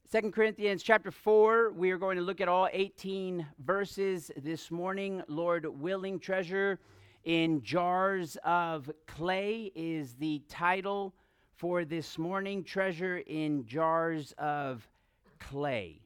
2 Corinthians chapter 4, we are going to look at all 18 verses this morning. Lord willing, treasure in jars of clay is the title for this morning. Treasure in jars of clay.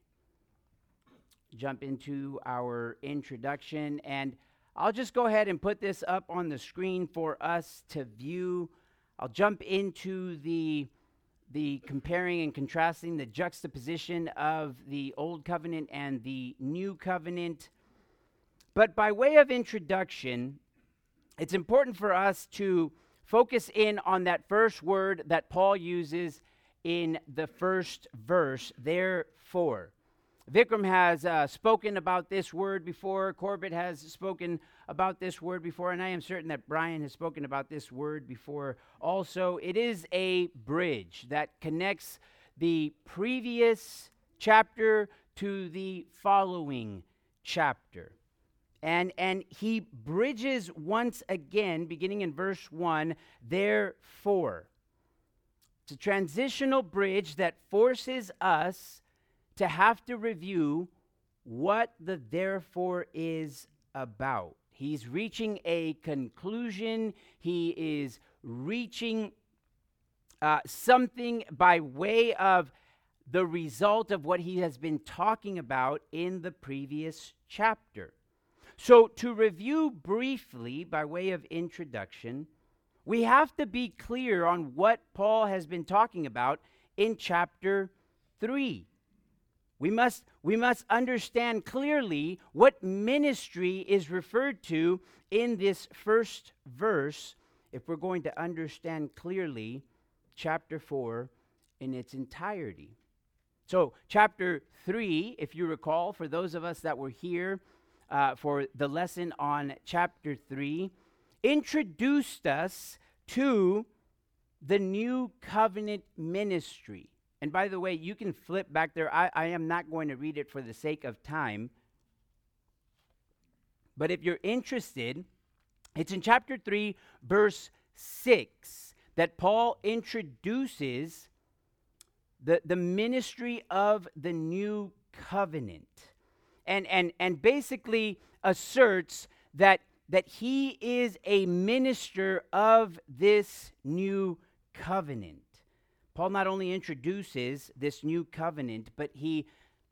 Jump into our introduction, and I'll just go ahead and put this up on the screen for us to view. I'll jump into the comparing and contrasting, the juxtaposition of the Old Covenant and the New Covenant. But by way of introduction, it's important for us to focus in on that first word that Paul uses in the first verse, therefore. Vikram has spoken about this word before. Corbett has spoken about this word before, and I am certain that Brian has spoken about this word before also. It is a bridge that connects the previous chapter to the following chapter. And he bridges once again, beginning in verse 1, therefore. It's a transitional bridge that forces us to have to review what the therefore is about. He's reaching a conclusion. He is reaching something by way of the result of what he has been talking about in the previous chapter. So to review briefly by way of introduction, we have to be clear on what Paul has been talking about in chapter 3. We must understand clearly what ministry is referred to in this first verse if we're going to understand clearly chapter 4 in its entirety. So chapter 3, if you recall, for those of us that were here for the lesson on chapter 3, introduced us to the new covenant ministry. And by the way, you can flip back there. I am not going to read it for the sake of time. But if you're interested, it's in chapter 3, verse 6, that Paul introduces the ministry of the new covenant. And basically asserts that he is a minister of this new covenant. Paul not only introduces this new covenant, but he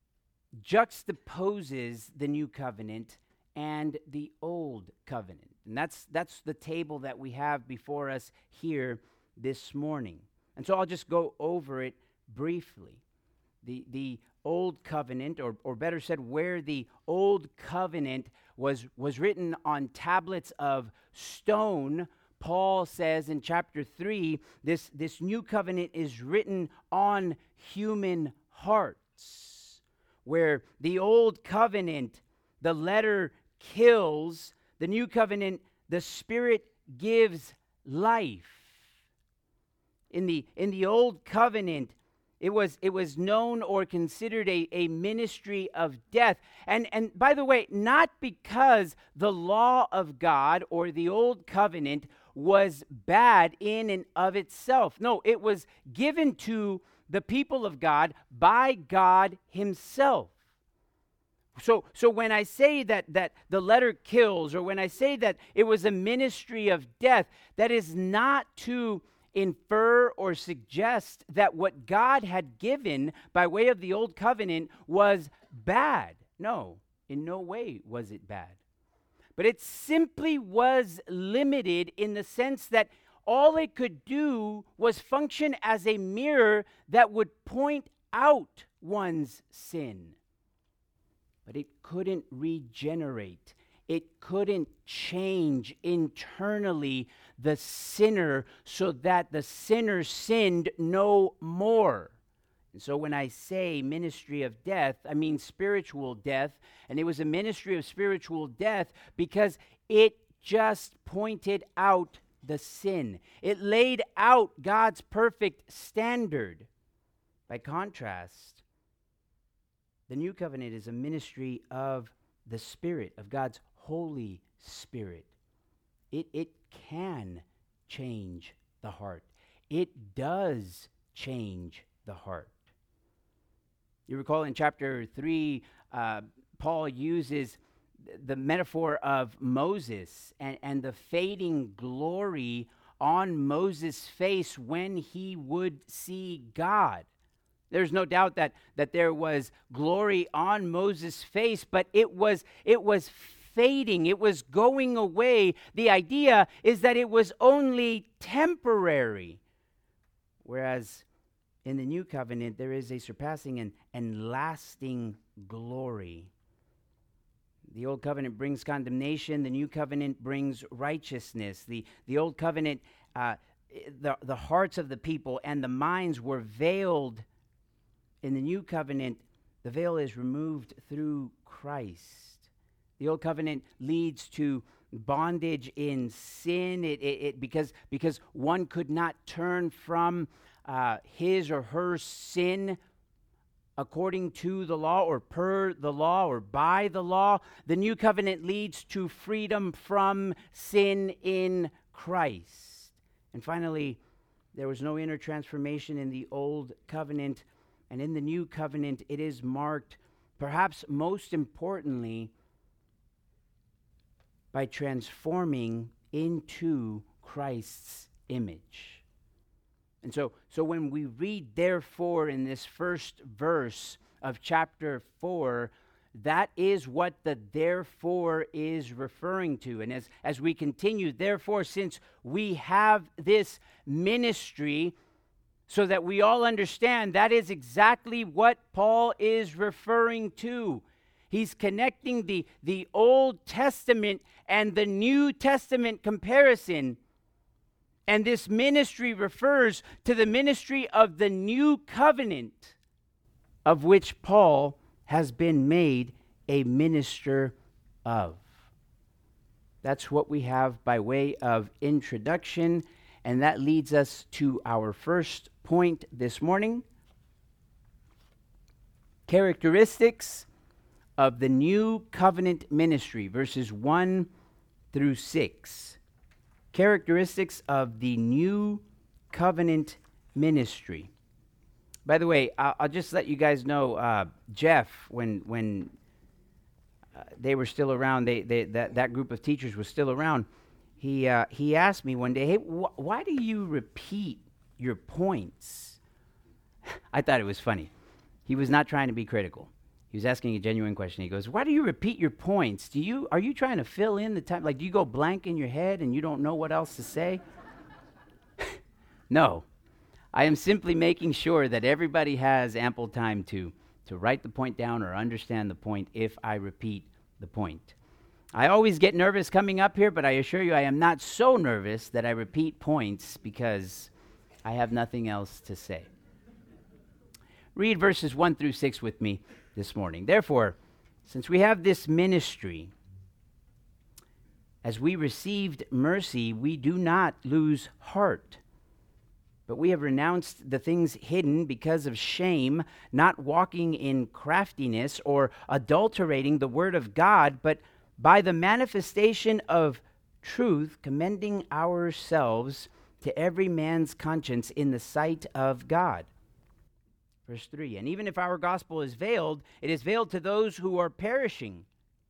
juxtaposes the new covenant and the old covenant. And that's the table that we have before us here this morning. And so I'll just go over it briefly. The old covenant, or better said, where the old covenant was written on tablets of stone, Paul says in chapter 3, this new covenant is written on human hearts. Where the old covenant, the letter kills, the new covenant, the Spirit gives life. In the old covenant, it was known or considered a ministry of death. And by the way, not because the law of God or the old covenant was bad in and of itself. No, it was given to the people of God by God himself. So when I say that the letter kills, or when I say that it was a ministry of death, that is not to infer or suggest that what God had given by way of the old covenant was bad. No, in no way was it bad. But it simply was limited in the sense that all it could do was function as a mirror that would point out one's sin. But it couldn't regenerate. It couldn't change internally the sinner so that the sinner sinned no more. And so when I say ministry of death, I mean spiritual death. And it was a ministry of spiritual death because it just pointed out the sin. It laid out God's perfect standard. By contrast, the new covenant is a ministry of the Spirit, of God's Holy Spirit. It can change the heart. It does change the heart. You recall in chapter 3, Paul uses the metaphor of Moses and the fading glory on Moses' face when he would see God. There's no doubt that there was glory on Moses' face, but it was fading. It was going away. The idea is that it was only temporary. Whereas in the new covenant, there is a surpassing and lasting glory. The old covenant brings condemnation. The new covenant brings righteousness. The old covenant, the hearts of the people and the minds were veiled. In the new covenant, the veil is removed through Christ. The old covenant leads to bondage in sin because one could not turn from his or her sin according to the law or per the law or by the law. The new covenant leads to freedom from sin in Christ. And finally, there was no inner transformation in the old covenant. And in the new covenant, it is marked, perhaps most importantly, by transforming into Christ's image. And so when we read therefore in this first verse of chapter 4, that is what the therefore is referring to. And as we continue, therefore, since we have this ministry, so that we all understand that is exactly what Paul is referring to. He's connecting the Old Testament and the New Testament comparison. And this ministry refers to the ministry of the new covenant, of which Paul has been made a minister of. That's what we have by way of introduction, and that leads us to our first point this morning. Characteristics of the new covenant ministry, verses 1 through 6. Characteristics of the new covenant ministry. By the way, I'll just let you guys know, Jeff, when they were still around, that group of teachers was still around, he asked me one day, hey, why do you repeat your points? I thought it was funny. He was not trying to be critical. He was asking a genuine question. He goes, why do you repeat your points? Are you trying to fill in the time? Like, do you go blank in your head and you don't know what else to say? No. I am simply making sure that everybody has ample time to write the point down or understand the point if I repeat the point. I always get nervous coming up here, but I assure you I am not so nervous that I repeat points because I have nothing else to say. Read verses 1 through 6 with me this morning. Therefore, since we have this ministry, as we received mercy, we do not lose heart. But we have renounced the things hidden because of shame, not walking in craftiness or adulterating the word of God, but by the manifestation of truth, commending ourselves to every man's conscience in the sight of God. Verse 3, and even if our gospel is veiled, it is veiled to those who are perishing,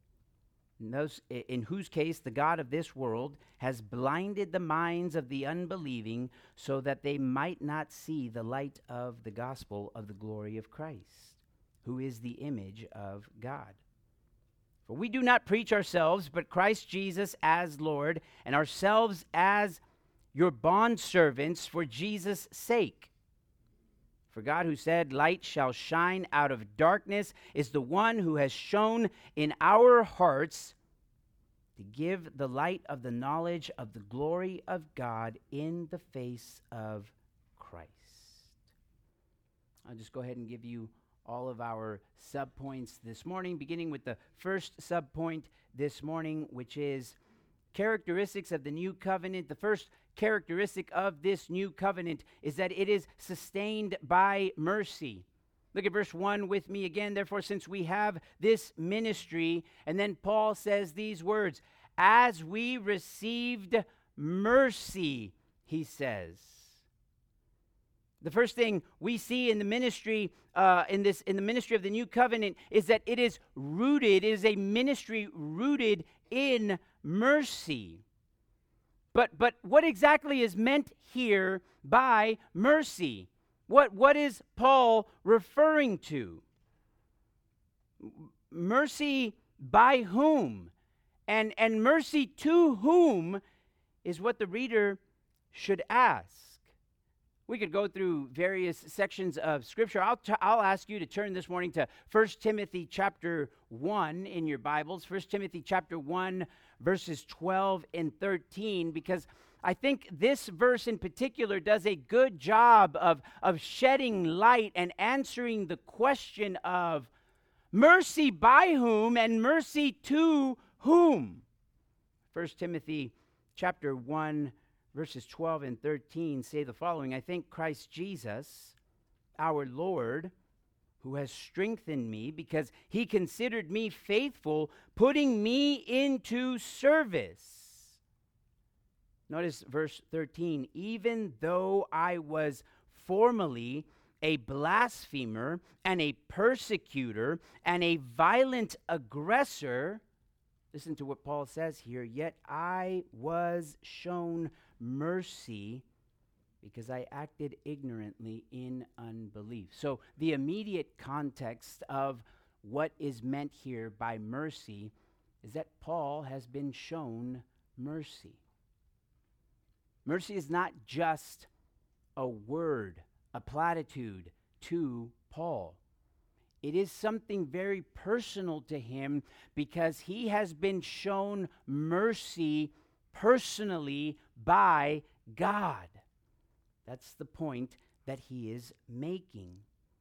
in whose case the God of this world has blinded the minds of the unbelieving so that they might not see the light of the gospel of the glory of Christ, who is the image of God. For we do not preach ourselves, but Christ Jesus as Lord, and ourselves as your bondservants for Jesus' sake. For God, who said, light shall shine out of darkness, is the one who has shone in our hearts to give the light of the knowledge of the glory of God in the face of Christ. I'll just go ahead and give you all of our subpoints this morning, beginning with the first subpoint this morning, which is characteristics of the new covenant. The first characteristic of this new covenant is that it is sustained by mercy. Look at verse 1 with me again. Therefore, since we have this ministry, and then Paul says these words, as we received mercy, he says. The first thing we see in the ministry, in the ministry of the new covenant, is that it is a ministry rooted in mercy. But what exactly is meant here by mercy? What is Paul referring to? Mercy by whom? And mercy to whom is what the reader should ask. We could go through various sections of Scripture. I'll ask you to turn this morning to 1 Timothy chapter 1 in your Bibles. 1 Timothy chapter 1, verses 12 and 13, because I think this verse in particular does a good job of shedding light and answering the question of mercy by whom and mercy to whom. 1 Timothy chapter 1, verses 12 and 13 say the following: I thank Christ Jesus, our Lord, who has strengthened me because he considered me faithful, putting me into service. Notice verse 13. Even though I was formerly a blasphemer and a persecutor and a violent aggressor, listen to what Paul says here, yet I was shown mercy because I acted ignorantly in unbelief. So the immediate context of what is meant here by mercy is that Paul has been shown mercy. Mercy is not just a word, a platitude to Paul. It is something very personal to him because he has been shown mercy personally by God. That's the point that he is making.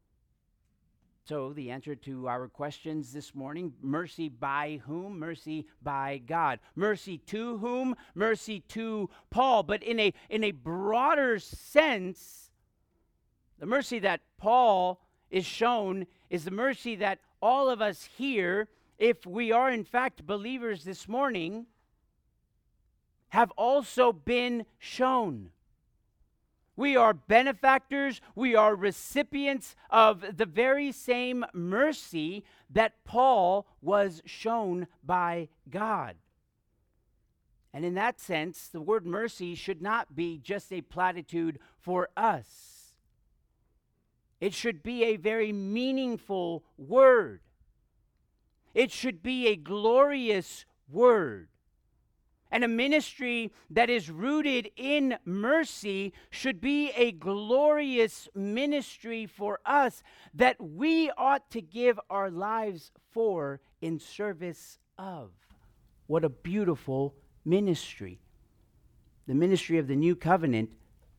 So the answer to our questions this morning: mercy by whom? Mercy by God. Mercy to whom? Mercy to Paul. But in a broader sense, the mercy that Paul is shown is the mercy that all of us here, if we are in fact believers this morning, have also been shown. We are benefactors, we are recipients of the very same mercy that Paul was shown by God. And in that sense, the word mercy should not be just a platitude for us. It should be a very meaningful word. It should be a glorious word. And a ministry that is rooted in mercy should be a glorious ministry for us that we ought to give our lives for in service of. What a beautiful ministry. The ministry of the new covenant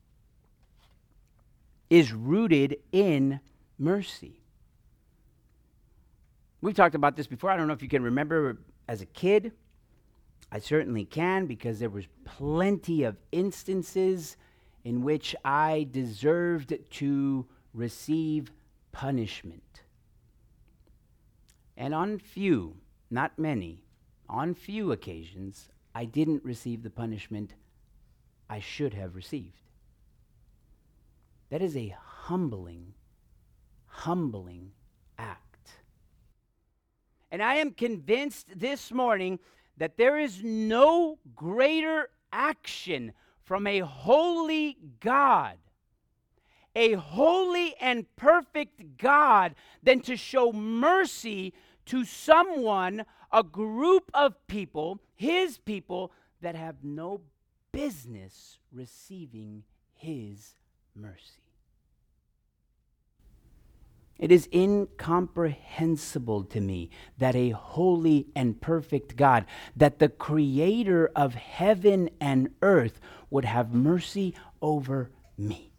is rooted in mercy. We've talked about this before. I don't know if you can remember as a kid. I certainly can, because there was plenty of instances in which I deserved to receive punishment. And on few, not many, on few occasions, I didn't receive the punishment I should have received. That is a humbling act. And I am convinced this morning that there is no greater action from a holy God, a holy and perfect God, than to show mercy to someone, a group of people, his people, that have no business receiving his mercy. It is incomprehensible to me that a holy and perfect God, that the creator of heaven and earth, would have mercy over me.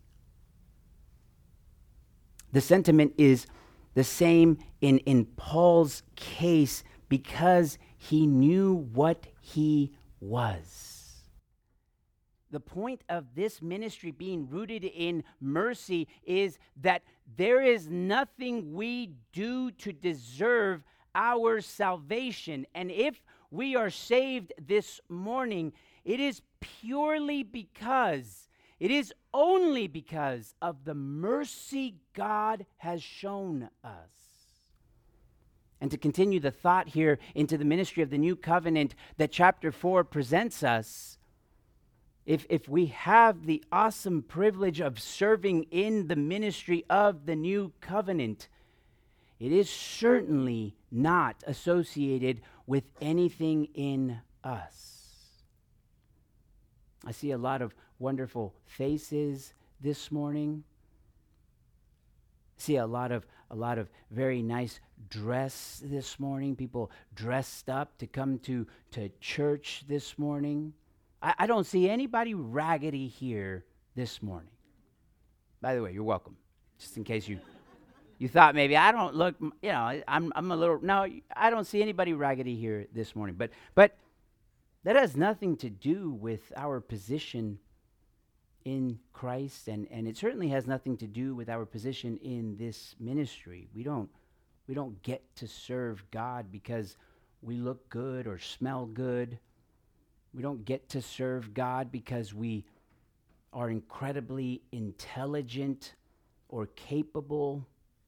The sentiment is the same in Paul's case because he knew what he was. The point of this ministry being rooted in mercy is that there is nothing we do to deserve our salvation. And if we are saved this morning, it is purely because It is only because of the mercy God has shown us. And to continue the thought here into the ministry of the new covenant that chapter 4 presents us, if we have the awesome privilege of serving in the ministry of the new covenant, it is certainly not associated with anything in us. I see a lot of wonderful faces this morning. See a lot of very nice dress this morning. People dressed up to come to church this morning. I don't see anybody raggedy here this morning. By the way, you're welcome. Just in case you thought maybe I don't look, I'm a little. No, I don't see anybody raggedy here this morning. But that has nothing to do with our position in Christ, and it certainly has nothing to do with our position in this ministry. We don't get to serve God because we look good or smell good. We don't get to serve God because we are incredibly intelligent or capable.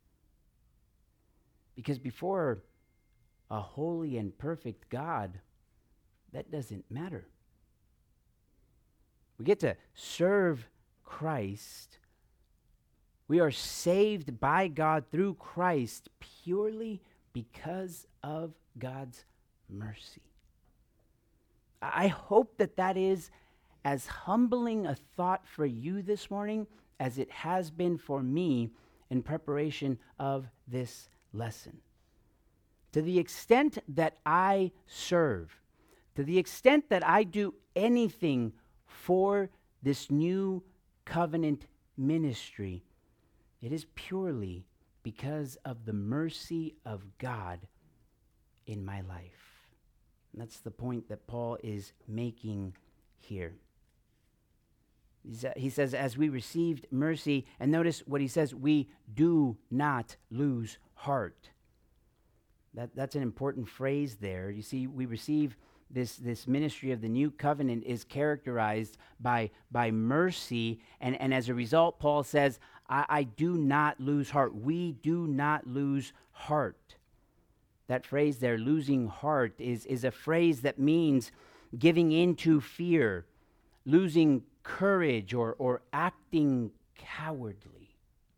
Because before a holy and perfect God, that doesn't matter. We get to serve Christ. We are saved by God through Christ purely because of God's mercy. I hope that is as humbling a thought for you this morning as it has been for me in preparation of this lesson. To the extent that I serve, to the extent that I do anything for this new covenant ministry, it is purely because of the mercy of God in my life. And that's the point that Paul is making here. He says, as we received mercy, and notice what he says, we do not lose heart. That's an important phrase there. You see, we receive this ministry of the new covenant is characterized by mercy, and as a result, Paul says, I do not lose heart. We do not lose heart. That phrase there, losing heart, is a phrase that means giving in to fear, losing courage, or acting cowardly.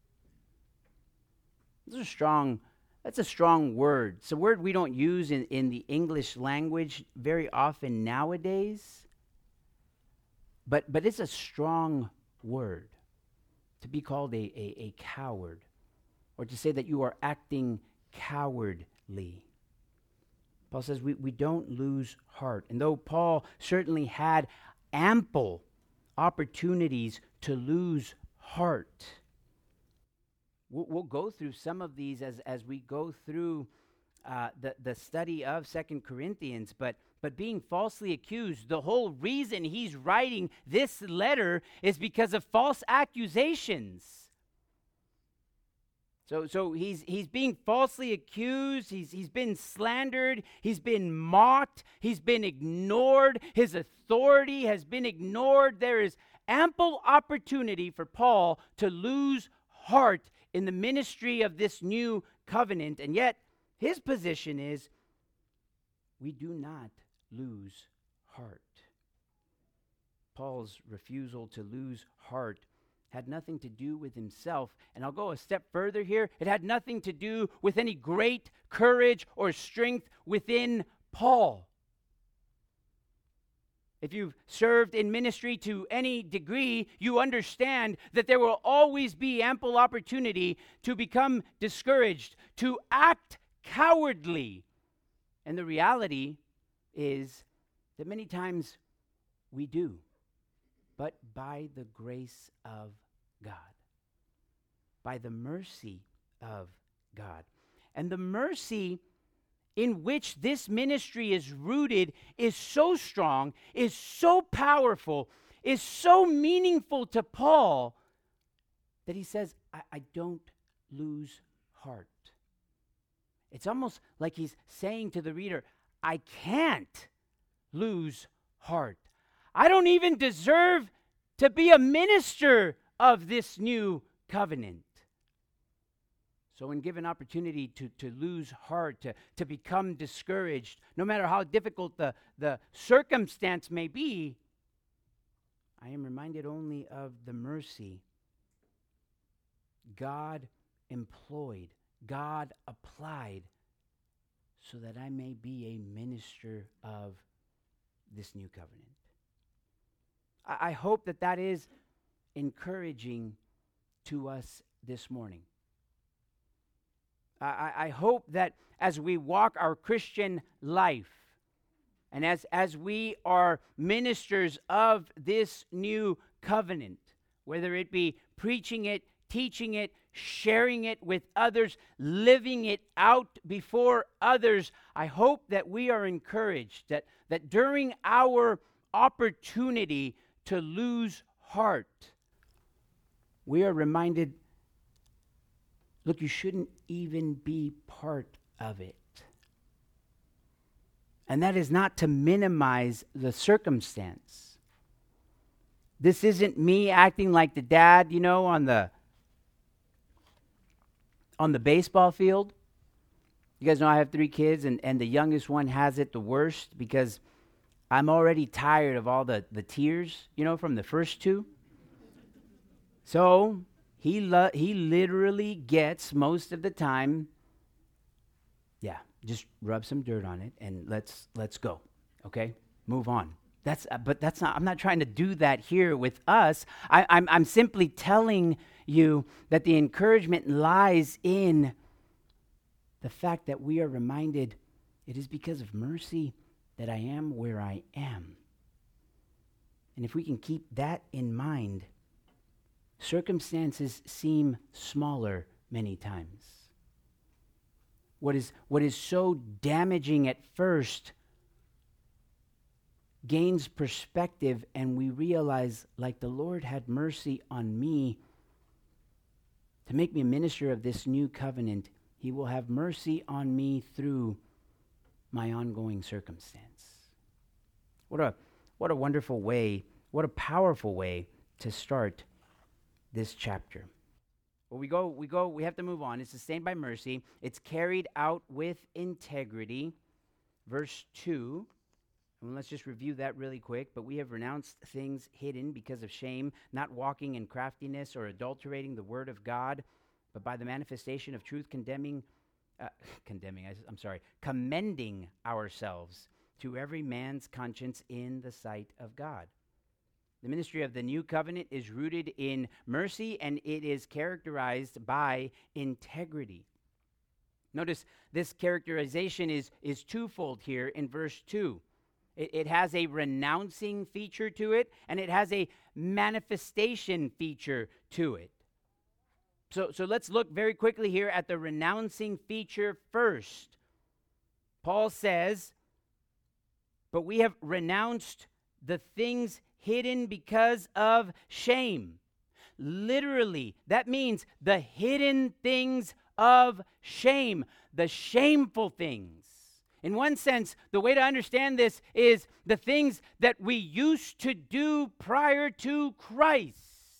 That's a strong word. It's a word we don't use in the English language very often nowadays. But it's a strong word to be called a coward, or to say that you are acting cowardly. Paul says we don't lose heart. And though Paul certainly had ample opportunities to lose heart, we'll go through some of these as we go through the study of 2 Corinthians, but being falsely accused, the whole reason he's writing this letter is because of false accusations. So he's being falsely accused, he's been slandered, he's been mocked, he's been ignored, his authority has been ignored. There is ample opportunity for Paul to lose heart in the ministry of this new covenant, and yet his position is we do not lose heart. Paul's refusal to lose heart had nothing to do with himself, and I'll go a step further here. It had nothing to do with any great courage or strength within Paul. If you've served in ministry to any degree, you understand that there will always be ample opportunity to become discouraged, to act cowardly. And the reality is that many times we do, but by the grace of God, by the mercy of God. And the mercy in which this ministry is rooted is so strong, is so powerful, is so meaningful to Paul that he says, I don't lose heart. It's almost like he's saying to the reader, I can't lose heart. I don't even deserve to be a minister of this new covenant. So when given opportunity to lose heart, to become discouraged, no matter how difficult the circumstance may be, I am reminded only of the mercy God employed, God applied, so that I may be a minister of this new covenant. I hope that is encouraging to us this morning. I hope that as we walk our Christian life, and as we are ministers of this new covenant, whether it be preaching it, teaching it, sharing it with others, living it out before others, I hope that we are encouraged, that during our opportunity to lose heart, we are reminded, look, you shouldn't even be part of it. And that is not to minimize the circumstance. This isn't me acting like the dad, on the baseball field. You guys know I have 3 kids, and the youngest one has it the worst because I'm already tired of all the tears, from the first 2. So he literally gets most of the time, just rub some dirt on it and let's go. Okay? Move on. But that's not, I'm not trying to do that here with us. I'm simply telling you that the encouragement lies in the fact that we are reminded it is because of mercy that I am where I am. And if we can keep that in mind, circumstances seem smaller many times. What is so damaging at first gains perspective, and we realize, like the Lord had mercy on me to make me a minister of this new covenant, He will have mercy on me through my ongoing circumstance. What a wonderful way, what a powerful way to start this chapter. Well, we have to move on. It's sustained by mercy. It's carried out with integrity. Verse 2. And let's just review that really quick. But we have renounced things hidden because of shame, not walking in craftiness or adulterating the word of God, but by the manifestation of truth commending ourselves to every man's conscience in the sight of God. The ministry of the new covenant is rooted in mercy, and it is characterized by integrity. Notice this characterization is twofold here in verse 2. It has a renouncing feature to it, and it has a manifestation feature to it. So let's look very quickly here at the renouncing feature first. Paul says, but we have renounced the things hidden because of shame. Literally, that means the hidden things of shame, the shameful things. In one sense, the way to understand this is the things that we used to do prior to Christ.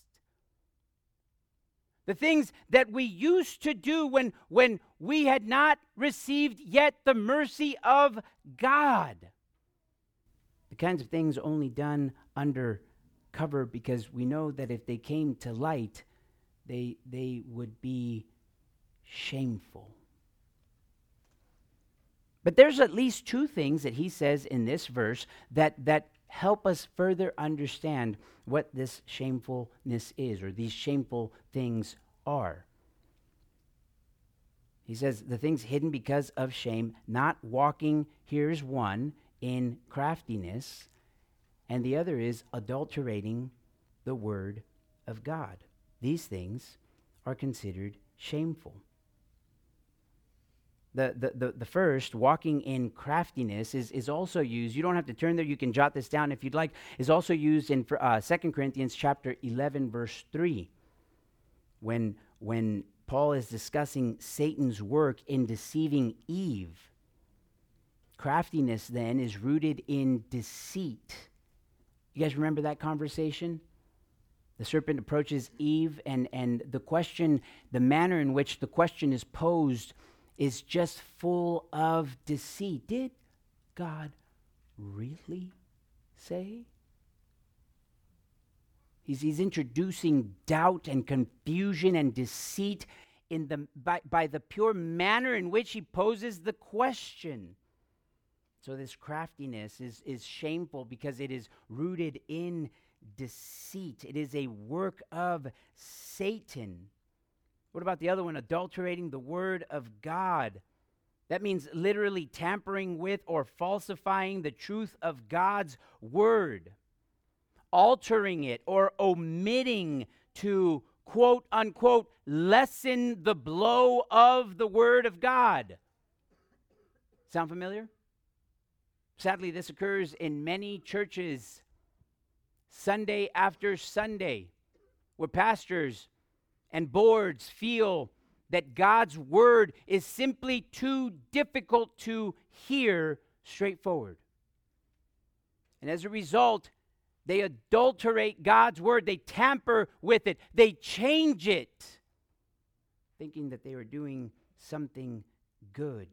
The things that we used to do when we had not received yet the mercy of God. The kinds of things only done under cover, because we know that if they came to light, they would be shameful. But there's at least 2 things that he says in this verse that help us further understand what this shamefulness is, or these shameful things are. He says the things hidden because of shame, not walking, here's one, in craftiness, and the other is adulterating the word of God. These things are considered shameful. The first, walking in craftiness, is also used. You don't have to turn there. You can jot this down if you'd like. Is also used in 2 Corinthians chapter 11, verse 3, when Paul is discussing Satan's work in deceiving Eve. Craftiness, then, is rooted in deceit. You guys remember that conversation? The serpent approaches Eve, and the question, the manner in which the question is posed, is just full of deceit. Did God really say? He's introducing doubt and confusion and deceit by the pure manner in which he poses the question. So this craftiness is shameful because it is rooted in deceit. It is a work of Satan. What about the other one? Adulterating the word of God. That means literally tampering with or falsifying the truth of God's word. Altering it or omitting to, quote unquote, lessen the blow of the word of God. Sound familiar? Sadly, this occurs in many churches Sunday after Sunday, where pastors and boards feel that God's word is simply too difficult to hear straightforward. And as a result, they adulterate God's word. They tamper with it. They change it, thinking that they are doing something good.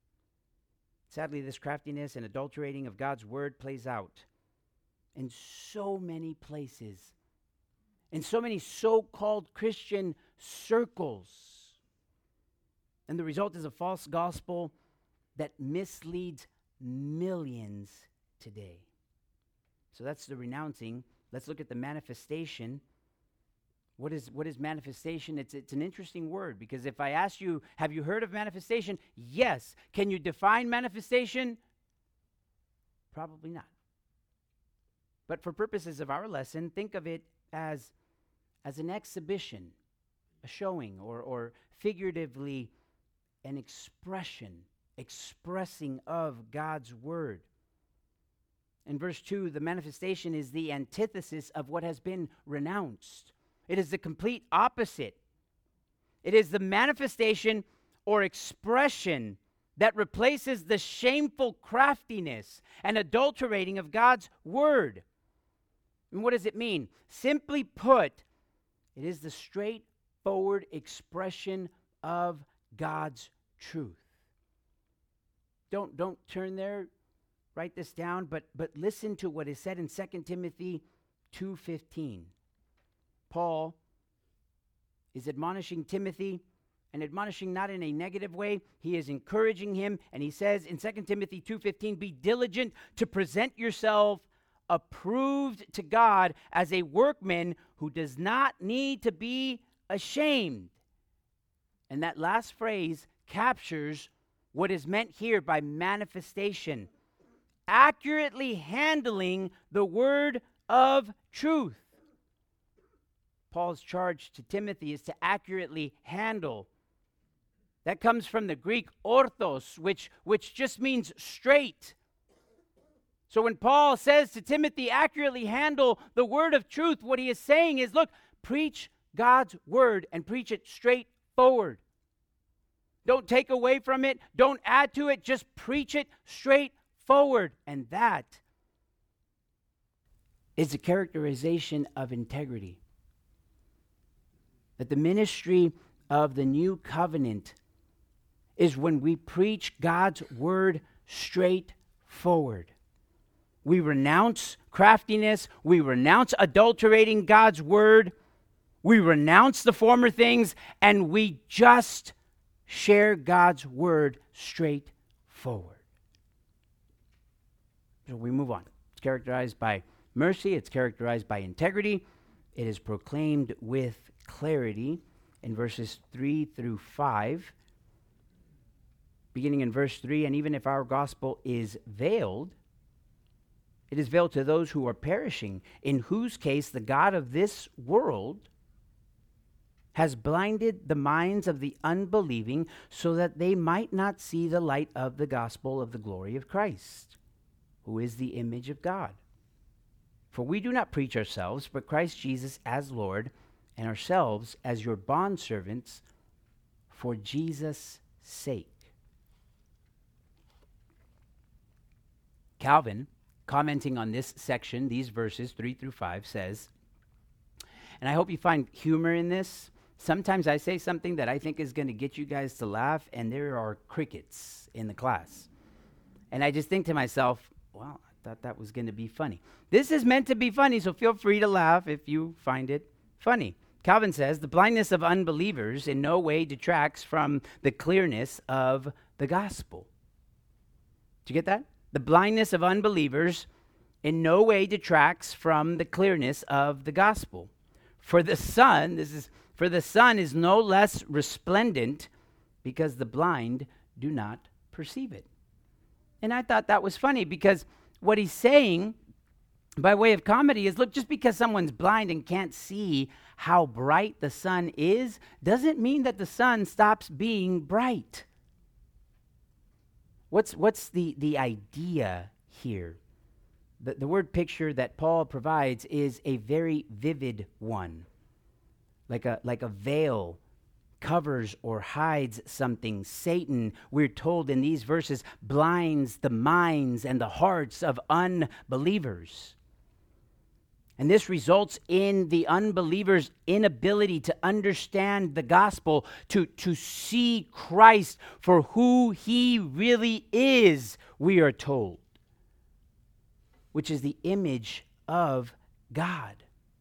Sadly, this craftiness and adulterating of God's word plays out in so many places, in so many so-called Christian circles. And the result is a false gospel that misleads millions today. So that's the renouncing. Let's look at the manifestation. What is manifestation? It's an interesting word, because if I ask you, have you heard of manifestation? Yes. Can you define manifestation? Probably not. But for purposes of our lesson, think of it as an exhibition, a showing, or figuratively an expression, expressing of God's word. In verse 2, the manifestation is the antithesis of what has been renounced. It is the complete opposite. It is the manifestation or expression that replaces the shameful craftiness and adulterating of God's word. And what does it mean? Simply put, it is the straightforward expression of God's truth. Don't turn there. Write this down, but listen to what is said in 2 Timothy 2:15. Paul is admonishing Timothy, and admonishing not in a negative way. He is encouraging him, and he says in 2 Timothy 2:15, be diligent to present yourself approved to God as a workman who does not need to be ashamed. And that last phrase captures what is meant here by manifestation. Accurately handling the word of truth. Paul's charge to Timothy is to accurately handle. That comes from the Greek orthos, which just means straight. So when Paul says to Timothy, accurately handle the word of truth, what he is saying is, look, preach God's word and preach it straight forward. Don't take away from it. Don't add to it. Just preach it straight forward. And that is a characterization of integrity. That the ministry of the new covenant is when we preach God's word straight forward. We renounce craftiness. We renounce adulterating God's word. We renounce the former things, and we just share God's word straight forward. So we move on. It's characterized by mercy. It's characterized by integrity. It is proclaimed with clarity in verses 3 through 5. Beginning in verse 3, and even if our gospel is veiled, it is veiled to those who are perishing, in whose case the God of this world has blinded the minds of the unbelieving so that they might not see the light of the gospel of the glory of Christ, who is the image of God. For we do not preach ourselves, but Christ Jesus as Lord, and ourselves as your bondservants for Jesus' sake. Calvin, commenting on this section, these verses 3 through 5, says, and I hope you find humor in this. Sometimes I say something that I think is going to get you guys to laugh, and there are crickets in the class. And I just think to myself, well, I thought that was going to be funny. This is meant to be funny, so feel free to laugh if you find it funny. Calvin says, the blindness of unbelievers in no way detracts from the clearness of the gospel. Did you get that? The blindness of unbelievers in no way detracts from the clearness of the gospel. For the sun is no less resplendent because the blind do not perceive it. And I thought that was funny because what he's saying by way of comedy is, look, just because someone's blind and can't see how bright the sun is doesn't mean that the sun stops being bright. What's the idea here? The word picture that Paul provides is a very vivid one. Like a veil covers or hides something. Satan, we're told in these verses, blinds the minds and the hearts of unbelievers. And this results in the unbeliever's inability to understand the gospel, to see Christ for who he really is, we are told, which is the image of God.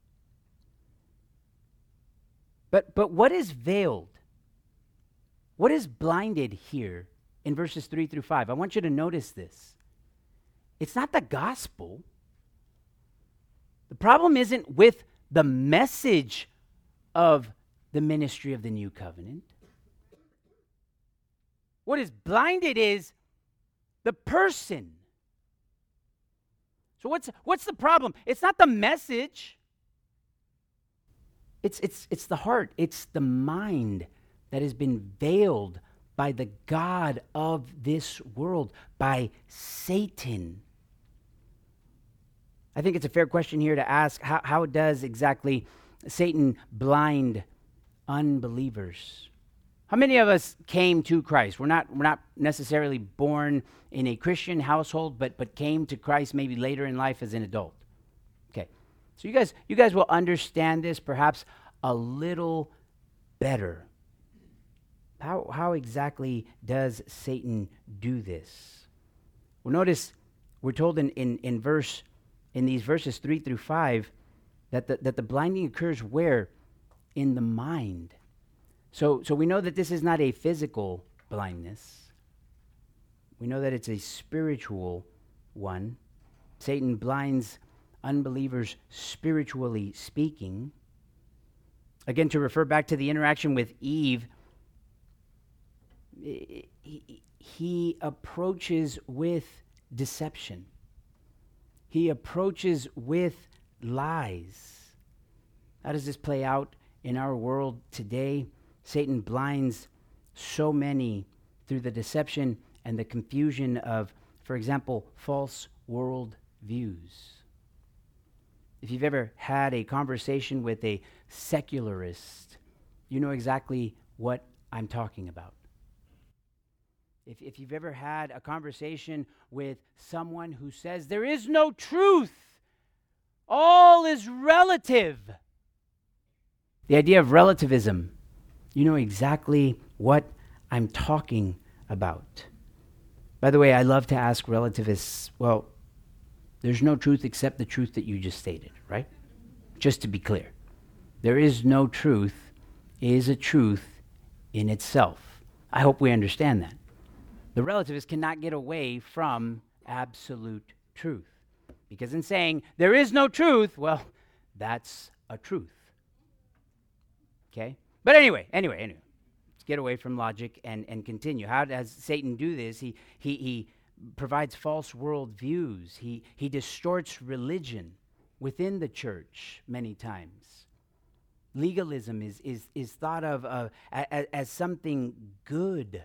But what is veiled? What is blinded here in verses 3 through 5? I want you to notice this. It's not the gospel. The problem isn't with the message of the ministry of the new covenant. What is blinded is the person. So what's the problem? It's not the message. It's the heart. It's the mind that has been veiled by the God of this world, by Satan. I think it's a fair question here to ask, how does exactly Satan blind unbelievers? How many of us came to Christ? We're not necessarily born in a Christian household, but came to Christ maybe later in life as an adult. Okay. So you guys will understand this perhaps a little better. How exactly does Satan do this? Well, notice we're told in these verses 3 through 5 that the blinding occurs where? In the mind. So we know that this is not a physical blindness. We know that it's a spiritual one. Satan blinds unbelievers spiritually speaking. Again, to refer back to the interaction with Eve, he approaches with deception. He approaches with lies. How does this play out in our world today? Satan blinds so many through the deception and the confusion of, for example, false world views. If you've ever had a conversation with a secularist, you know exactly what I'm talking about. If you've ever had a conversation with someone who says there is no truth, all is relative, the idea of relativism, you know exactly what I'm talking about. By the way, I love to ask relativists, well, there's no truth except the truth that you just stated, right? Just to be clear. There is no truth is a truth in itself. I hope we understand that. The relativist cannot get away from absolute truth. Because in saying there is no truth, well, that's a truth. Okay? But anyway, let's get away from logic and continue. How does Satan do this? He provides false worldviews. He distorts religion within the church many times. Legalism is thought of as something good.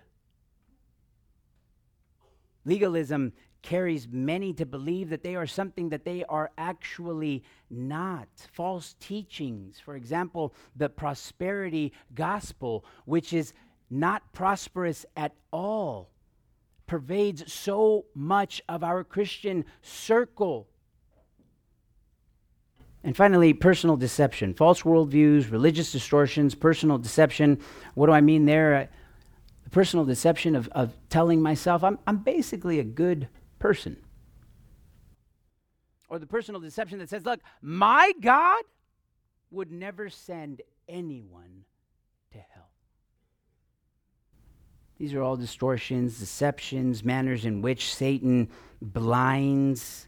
Legalism carries many to believe that they are something that they are actually not. False teachings, for example, the prosperity gospel, which is not prosperous at all, pervades so much of our Christian circle. And finally, personal deception, false worldviews, religious distortions, personal deception. What do I mean there? The personal deception of telling myself I'm basically a good person. Or the personal deception that says, look, my God would never send anyone to hell. These are all distortions, deceptions, manners in which Satan blinds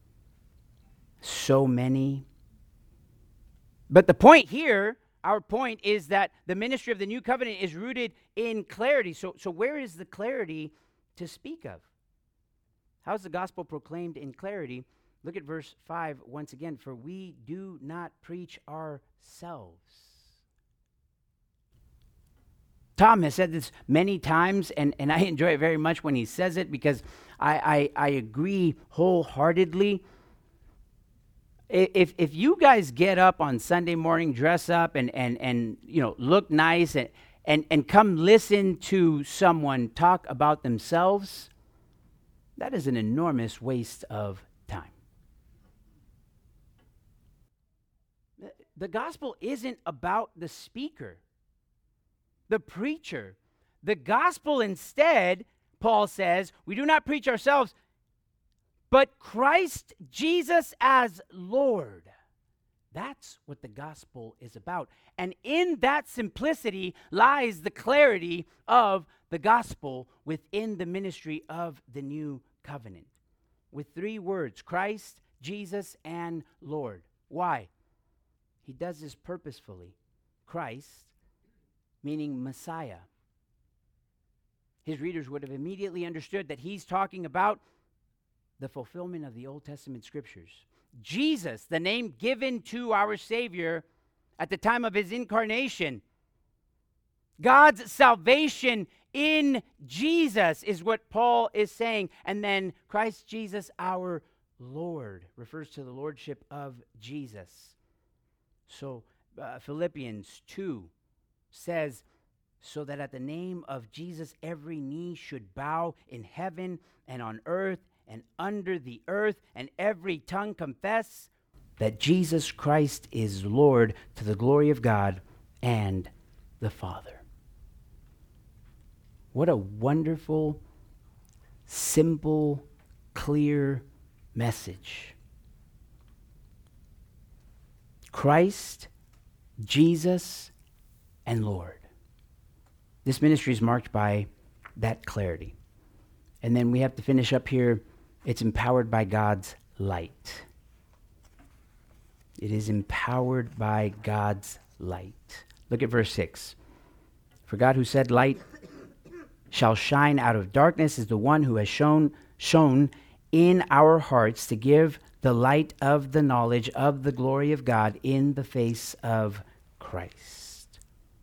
so many. But the point here, our point, is that the ministry of the new covenant is rooted in clarity. So where is the clarity to speak of? How is the gospel proclaimed in clarity? Look at verse 5 once again. For we do not preach ourselves. Tom has said this many times, and I enjoy it very much when he says it, because I agree wholeheartedly. If you guys get up on Sunday morning, dress up and look nice and come listen to someone talk about themselves, that is an enormous waste of time. The gospel isn't about the speaker, the preacher. The gospel instead, Paul says, we do not preach ourselves, but Christ Jesus as Lord. That's what the gospel is about. And in that simplicity lies the clarity of the gospel within the ministry of the new covenant. With 3 words, Christ, Jesus, and Lord. Why? He does this purposefully. Christ, meaning Messiah. His readers would have immediately understood that he's talking about the fulfillment of the Old Testament scriptures. Jesus, the name given to our Savior at the time of his incarnation. God's salvation in Jesus is what Paul is saying. And then Christ Jesus our Lord refers to the lordship of Jesus. So Philippians 2 says, so that at the name of Jesus every knee should bow in heaven and on earth and under the earth, and every tongue confess that Jesus Christ is Lord, to the glory of God and the Father. What a wonderful, simple, clear message. Christ, Jesus, and Lord. This ministry is marked by that clarity. And then we have to finish up here. It's empowered by God's light. It is empowered by God's light. Look at verse 6. For God, who said, light shall shine out of darkness, is the one who has shone in our hearts to give the light of the knowledge of the glory of God in the face of Christ.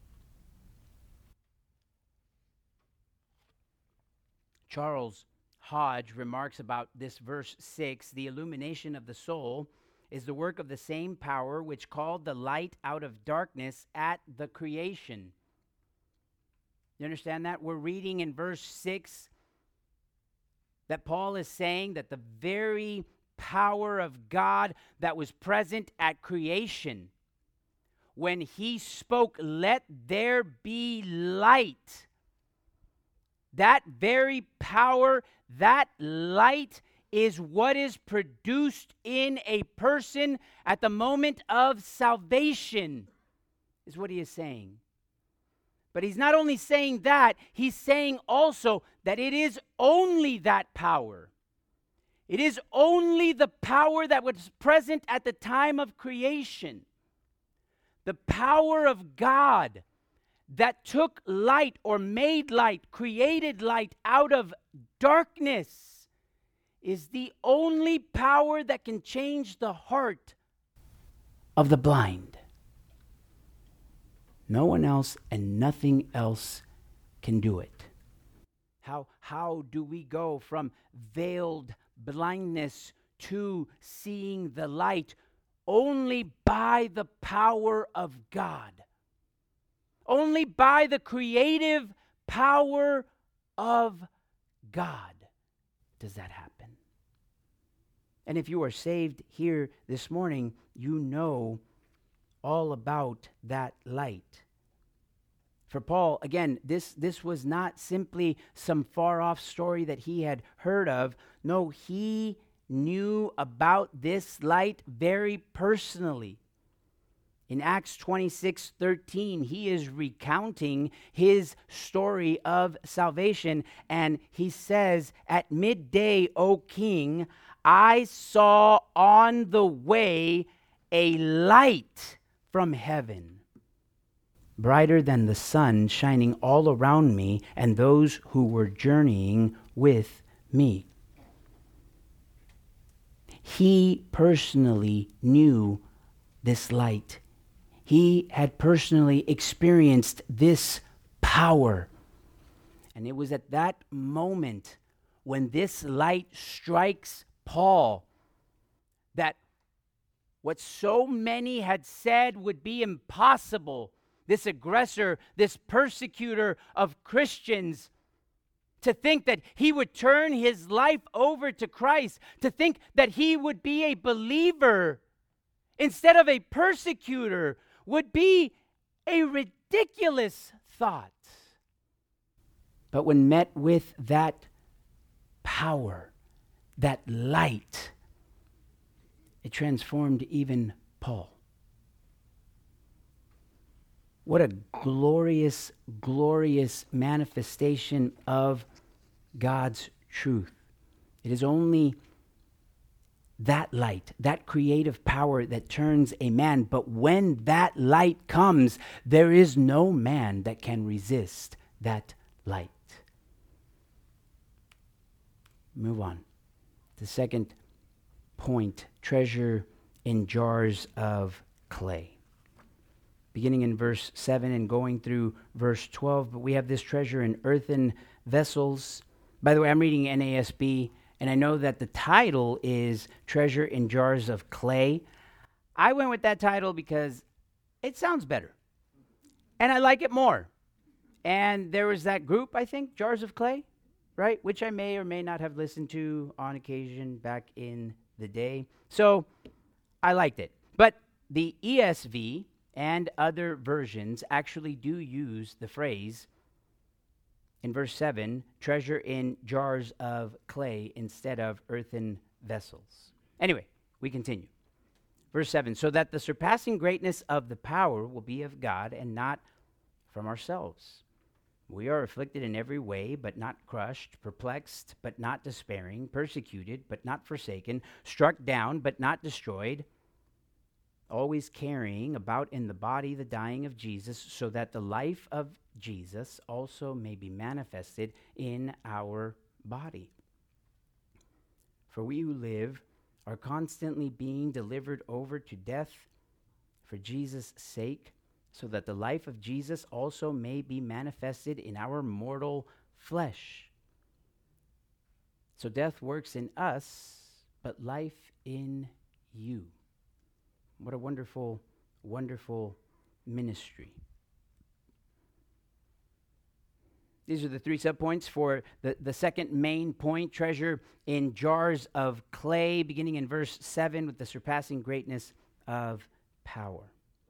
Charles Hodge remarks about this verse 6, the illumination of the soul is the work of the same power which called the light out of darkness at the creation. You understand that? We're reading in verse 6 that Paul is saying that the very power of God that was present at creation, when he spoke, let there be light, that very power, that light is what is produced in a person at the moment of salvation, is what he is saying. But he's not only saying that, he's saying also that it is only that power. It is only the power that was present at the time of creation. The power of God that took light or made light, created light out of darkness, is the only power that can change the heart of the blind. No one else and nothing else can do it. How do we go from veiled blindness to seeing the light? Only by the power of God. Only by the creative power of God does that happen. And if you are saved here this morning, you know all about that light. For Paul, again, this was not simply some far-off story that he had heard of. No, he knew about this light very personally. In Acts 26:13, he is recounting his story of salvation, and he says, "At midday, O king, I saw on the way a light from heaven, brighter than the sun, shining all around me and those who were journeying with me." He personally knew this light. He had personally experienced this power. And it was at that moment when this light strikes Paul that what so many had said would be impossible, this aggressor, this persecutor of Christians, to think that he would turn his life over to Christ, to think that he would be a believer instead of a persecutor, would be a ridiculous thought. But when met with that power, that light, it transformed even Paul. What a glorious, glorious manifestation of God's truth. It is only that light, that creative power that turns a man. But when that light comes, there is no man that can resist that light. Move on. The second point, treasure in jars of clay. Beginning in verse 7 and going through verse 12, but we have this treasure in earthen vessels. By the way, I'm reading NASB, and I know that the title is Treasure in Jars of Clay. I went with that title because it sounds better, and I like it more. And there was that group, I think, Jars of Clay, right, which I may or may not have listened to on occasion back in the day. So I liked it. But the ESV and other versions actually do use the phrase in verse 7, treasure in jars of clay instead of earthen vessels. Anyway, we continue. Verse 7, so that the surpassing greatness of the power will be of God and not from ourselves. We are afflicted in every way, but not crushed, perplexed, but not despairing, persecuted, but not forsaken, struck down, but not destroyed, always carrying about in the body the dying of Jesus, so that the life of Jesus also may be manifested in our body. For we who live are constantly being delivered over to death for Jesus' sake, so that the life of Jesus also may be manifested in our mortal flesh. So death works in us, but life in you. What a wonderful, wonderful ministry. These are the three subpoints for the second main point, treasure in jars of clay, beginning in verse 7 with the surpassing greatness of power.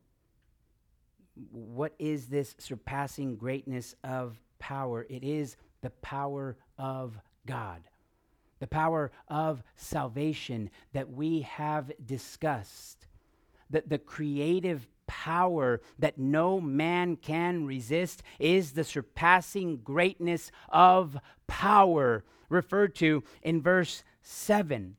What is this surpassing greatness of power? It is the power of God, the power of salvation that we have discussed. The creative power that no man can resist is the surpassing greatness of power, referred to in verse 7.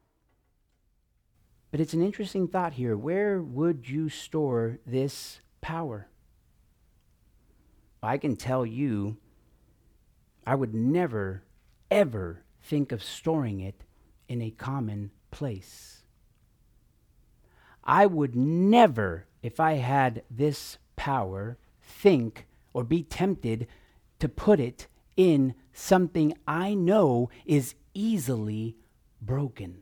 But it's an interesting thought here. Where would you store this power? I can tell you, I would never, ever think of storing it in a common place. I would never, if I had this power, think or be tempted to put it in something I know is easily broken.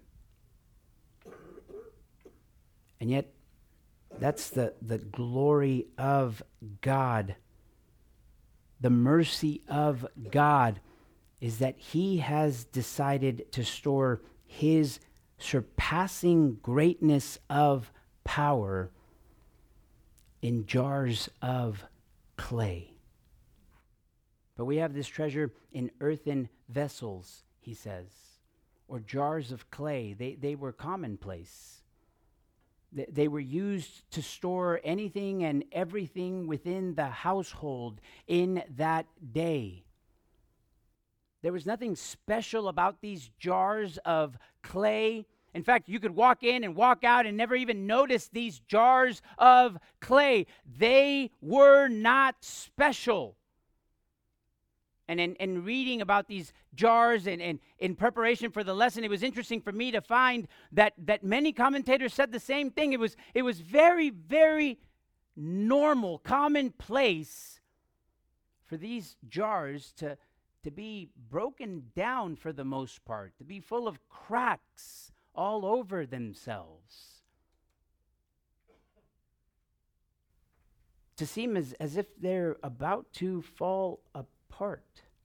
And yet, that's the glory of God. The mercy of God is that He has decided to store His surpassing greatness of power in jars of clay. But we have this treasure in earthen vessels, he says, or jars of clay. They were commonplace. They were used to store anything and everything within the household in that day. There was nothing special about these jars of clay. In fact, you could walk in and walk out and never even notice these jars of clay. They were not special. And in reading about these jars and in preparation for the lesson, it was interesting for me to find that many commentators said the same thing. It was very, very normal, commonplace for these jars to be broken down for the most part, to be full of cracks all over themselves, to seem as if they're about to fall apart.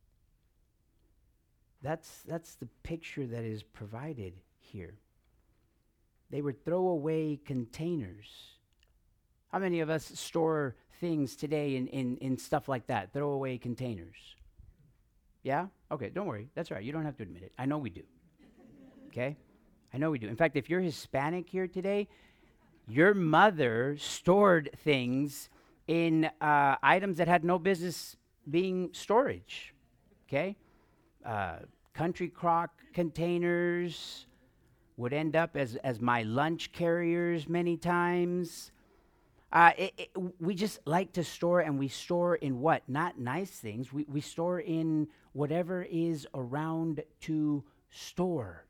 That's the picture that is provided here. They were throwaway containers. How many of us store things today in stuff like that, throwaway containers? Yeah? Okay, don't worry. That's all right. You don't have to admit it. I know we do. Okay? I know we do. In fact, if you're Hispanic here today, your mother stored things in items that had no business being storage. Okay? Country crock containers would end up as my lunch carriers many times. We just like to store, and we store in what? Not nice things. We store in whatever is around to store.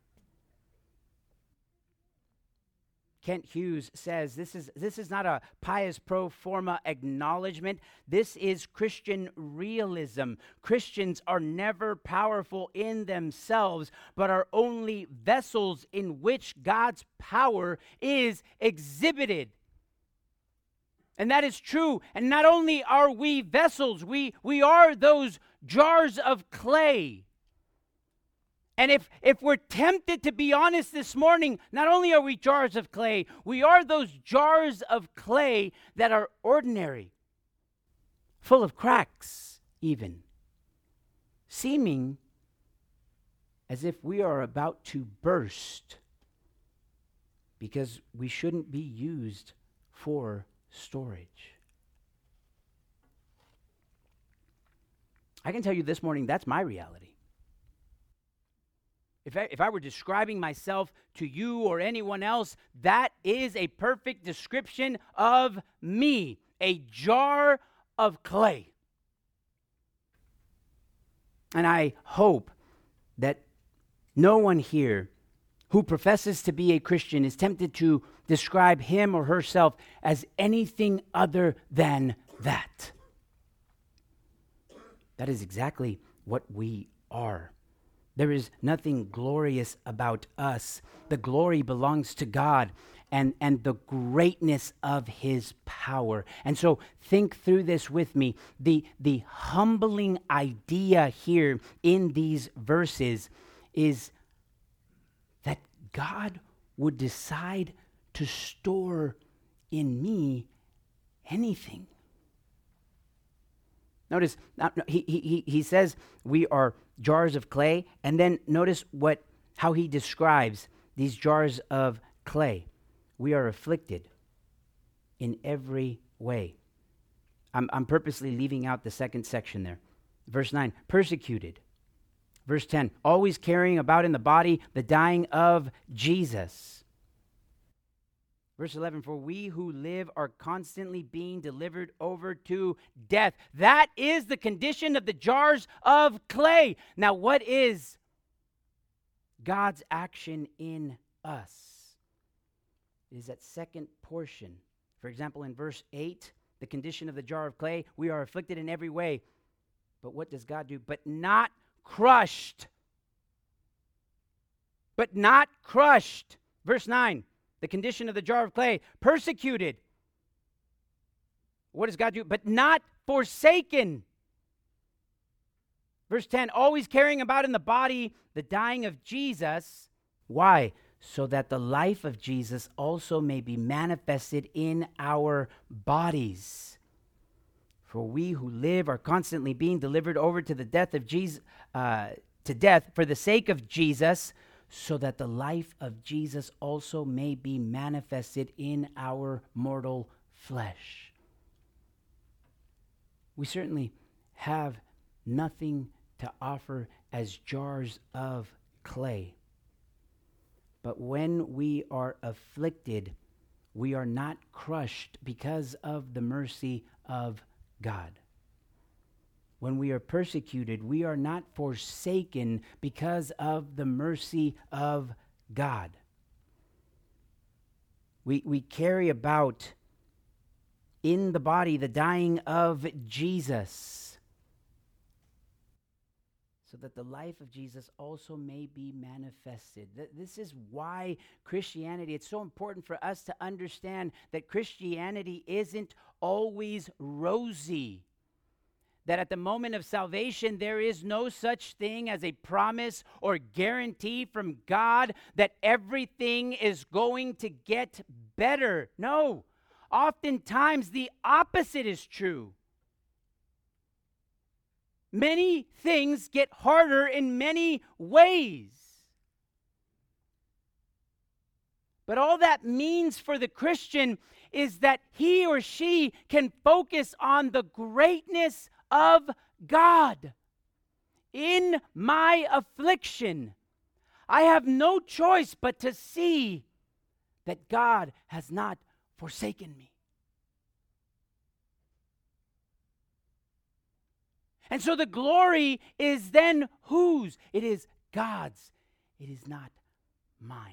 Kent Hughes says this is not a pious pro forma acknowledgement. This is Christian realism. Christians are never powerful in themselves, but are only vessels in which God's power is exhibited. And that is true. And not only are we vessels, we are those jars of clay. And if we're tempted to be honest this morning, not only are we jars of clay, we are those jars of clay that are ordinary, full of cracks even, seeming as if we are about to burst because we shouldn't be used for storage. I can tell you this morning, that's my reality. If I were describing myself to you or anyone else, that is a perfect description of me, a jar of clay. And I hope that no one here who professes to be a Christian is tempted to describe him or herself as anything other than that. That is exactly what we are. There is nothing glorious about us. The glory belongs to God and the greatness of his power. And so think through this with me. The humbling idea here in these verses is that God would decide to store in me anything. Notice, he says we are jars of clay, and then notice how he describes these jars of clay. We are afflicted in every way. I'm purposely leaving out the second section there. Verse 9, persecuted. Verse 10, always carrying about in the body the dying of Jesus. Verse 11, for we who live are constantly being delivered over to death. That is the condition of the jars of clay. Now, what is God's action in us? It is that second portion. For example, in verse 8, the condition of the jar of clay, we are afflicted in every way. But what does God do? But not crushed. But not crushed. Verse 9. The condition of the jar of clay, persecuted. What does God do? But not forsaken. Verse 10, always carrying about in the body the dying of Jesus. Why? so that the life of Jesus also may be manifested in our bodies. For we who live are constantly being delivered over to the death of Jesus, to death for the sake of Jesus, so that the life of Jesus also may be manifested in our mortal flesh. We certainly have nothing to offer as jars of clay. But when we are afflicted, we are not crushed because of the mercy of God. When we are persecuted, we are not forsaken because of the mercy of God. We carry about in the body the dying of Jesus, so that the life of Jesus also may be manifested. This is why Christianity, it's so important for us to understand that Christianity isn't always rosy. That at the moment of salvation, there is no such thing as a promise or guarantee from God that everything is going to get better. No, oftentimes the opposite is true. Many things get harder in many ways. But all that means for the Christian is that he or she can focus on the greatness of God. In my affliction, I have no choice but to see that God has not forsaken me. And so the glory is then whose? It is God's. It is not mine.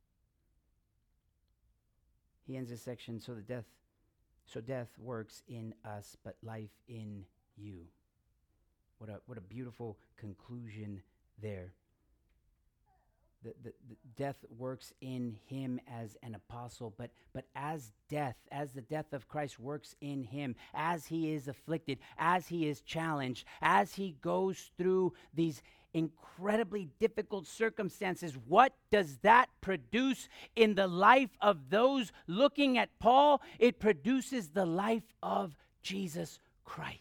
He ends this section, so death works in us, but life in you. What a beautiful conclusion there. The death works in him as an apostle, but as the death of Christ works in him, as he is afflicted, as he is challenged, as he goes through these incredibly difficult circumstances, what does that produce in the life of those looking at Paul? It produces the life of Jesus Christ.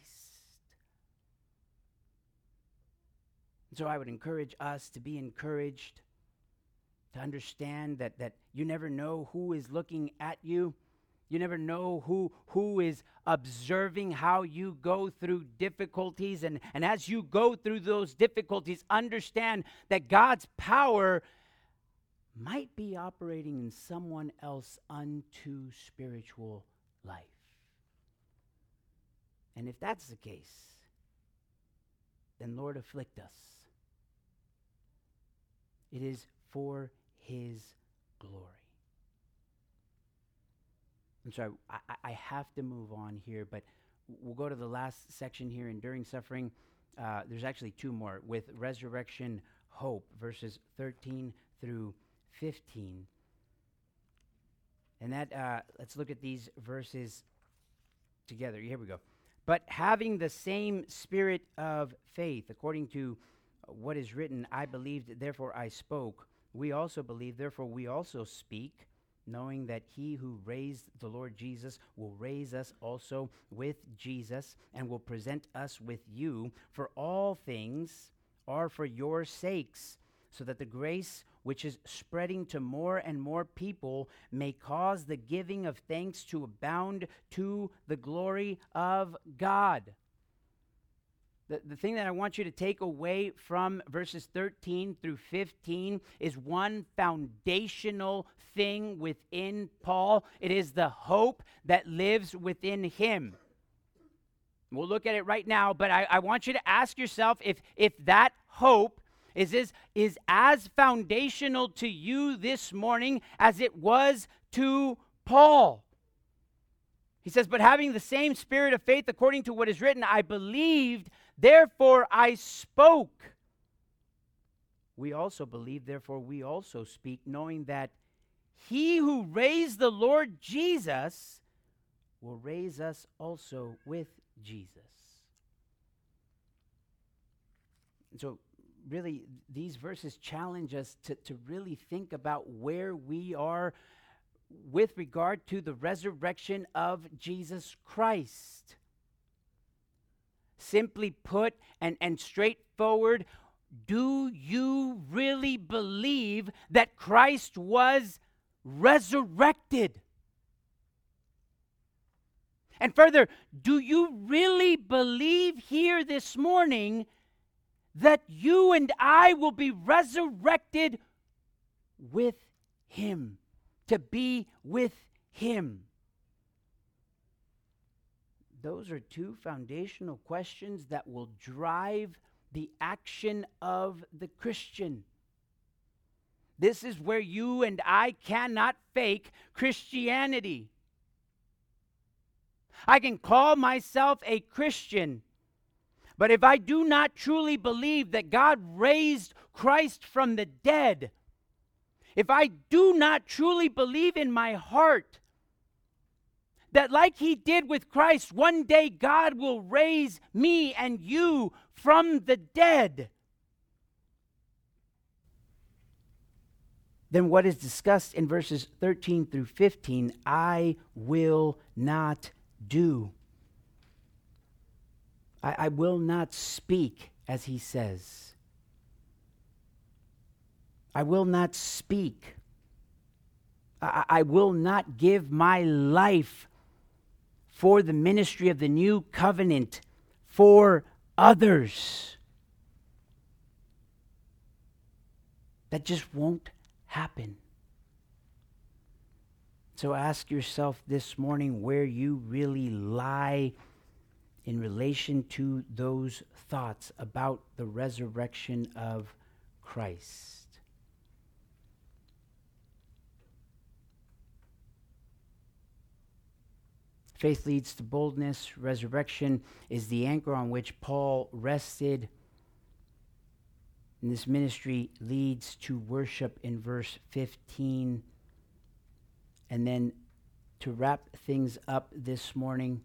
So I would encourage us to be encouraged, to understand that you never know who is looking at you. You never know who is observing how you go through difficulties. And as you go through those difficulties, understand that God's power might be operating in someone else unto spiritual life. And if that's the case, then Lord, afflict us. It is for his glory. And so I have to move on here, but we'll go to the last section here, enduring suffering. There's actually two more, with resurrection hope, verses 13 through 15. And that, let's look at these verses together. Here we go. But having the same spirit of faith, according to what is written, I believed, therefore I spoke. We also believe, therefore we also speak, knowing that he who raised the Lord Jesus will raise us also with Jesus and will present us with you. For all things are for your sakes, so that the grace which is spreading to more and more people may cause the giving of thanks to abound to the glory of God. The thing that I want you to take away from verses 13 through 15 is one foundational thing within Paul. It is the hope that lives within him. We'll look at it right now, but I want you to ask yourself if that hope is as foundational to you this morning as it was to Paul. He says, but having the same spirit of faith, according to what is written, I believed, therefore I spoke. We also believe, therefore we also speak, knowing that he who raised the Lord Jesus will raise us also with Jesus. And so really, these verses challenge us to really think about where we are with regard to the resurrection of Jesus Christ. Simply put and straightforward, do you really believe that Christ was resurrected? And further, do you really believe here this morning that you and I will be resurrected with Him, to be with Him? Those are two foundational questions that will drive the action of the Christian. This is where you and I cannot fake Christianity. I can call myself a Christian, but if I do not truly believe that God raised Christ from the dead, if I do not truly believe in my heart that like He did with Christ, one day God will raise me and you from the dead, then what is discussed in verses 13 through 15, I will not do. I will not speak, as he says. I will not speak. I will not give my life for the ministry of the new covenant for others. That just won't happen. So ask yourself this morning where you really lie in relation to those thoughts about the resurrection of Christ. Faith leads to boldness. Resurrection is the anchor on which Paul rested. And this ministry leads to worship in verse 15. And then to wrap things up this morning,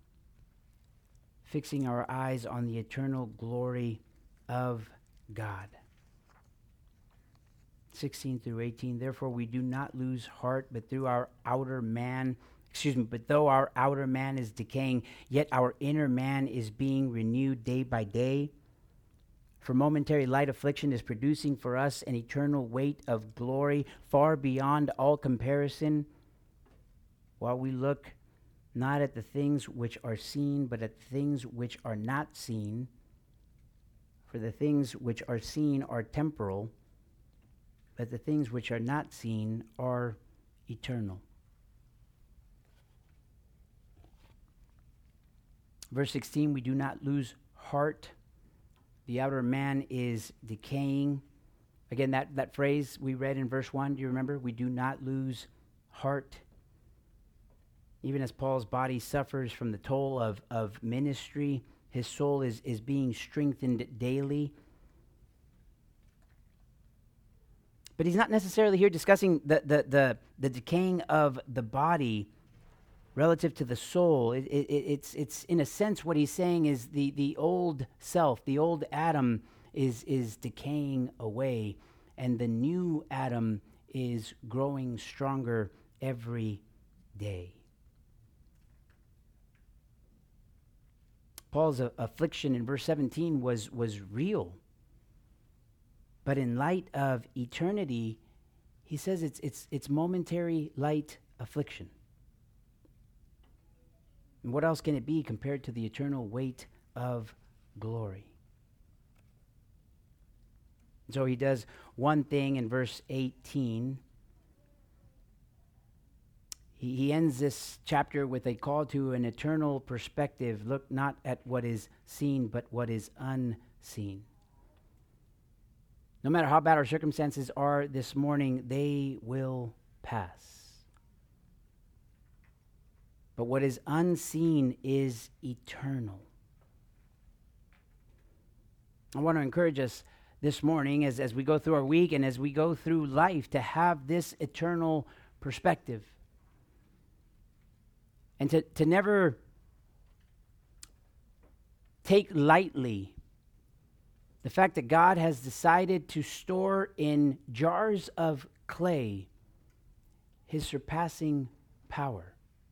fixing our eyes on the eternal glory of God. 16 through 18, therefore we do not lose heart, but though our outer man is decaying, yet our inner man is being renewed day by day. For momentary light affliction is producing for us an eternal weight of glory far beyond all comparison, while we look not at the things which are seen, but at the things which are not seen. For the things which are seen are temporal, but the things which are not seen are eternal. Verse 16, we do not lose heart. The outer man is decaying. Again, that phrase we read in verse 1, do you remember? We do not lose heart. Even as Paul's body suffers from the toll of ministry, his soul is being strengthened daily. But he's not necessarily here discussing the decaying of the body relative to the soul. It's in a sense what he's saying is the old self, the old Adam is decaying away, and the new Adam is growing stronger every day. Paul's affliction in verse 17 was real. But in light of eternity, he says it's momentary light affliction. And what else can it be compared to the eternal weight of glory? So he does one thing in verse 18. He ends this chapter with a call to an eternal perspective. Look not at what is seen, but what is unseen. No matter how bad our circumstances are this morning, they will pass. But what is unseen is eternal. I want to encourage us this morning as we go through our week and as we go through life to have this eternal perspective. And to never take lightly The fact that God has decided to store in jars of clay his surpassing power.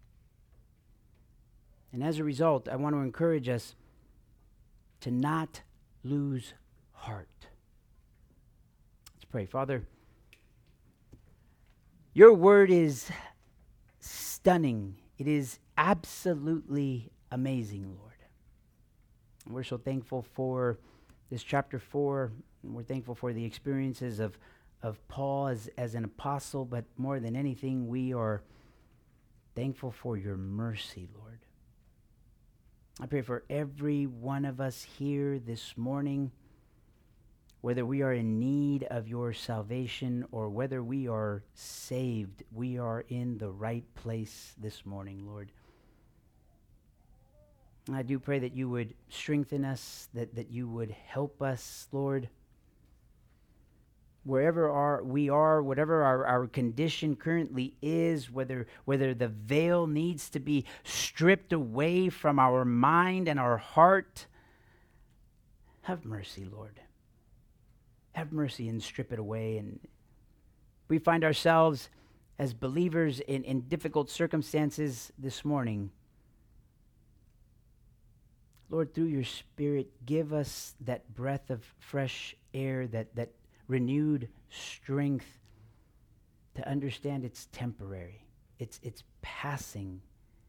And as a result, I want to encourage us to not lose heart. Let's pray. Father, your word is stunning. It is absolutely amazing, Lord. And we're so thankful for this chapter 4. And we're thankful for the experiences of Paul as an apostle, but more than anything, we are thankful for your mercy, Lord. I pray for every one of us here this morning, whether we are in need of your salvation or whether we are saved, we are in the right place this morning, Lord. I do pray that you would strengthen us, that you would help us, Lord. Wherever we are, whatever our condition currently is, whether the veil needs to be stripped away from our mind and our heart, have mercy, Lord. Have mercy and strip it away. And we find ourselves as believers in difficult circumstances this morning. Lord, through your Spirit, give us that breath of fresh air, that renewed strength to understand it's temporary. It's passing.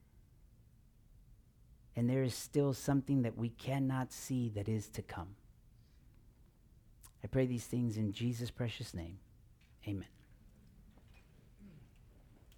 And there is still something that we cannot see that is to come. I pray these things in Jesus' precious name. Amen.